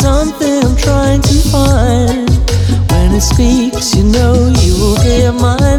something I'm trying to find. When it speaks, you know you will hear my